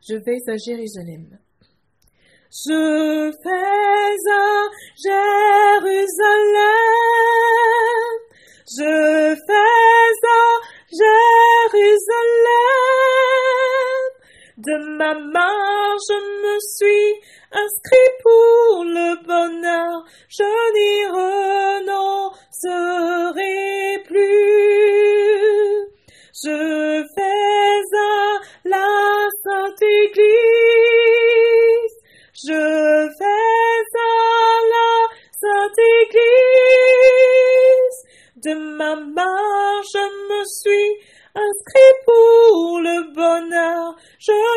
Je vais à Jérusalem. Je vais à Jérusalem. Je vais à Jérusalem. De ma main, je me suis inscrit pour le bonheur. Je n'y renoncerai plus. Je vais à la Sainte Église. Je vais à la Sainte Église. De ma main, je me suis inscrit pour le bonheur. Je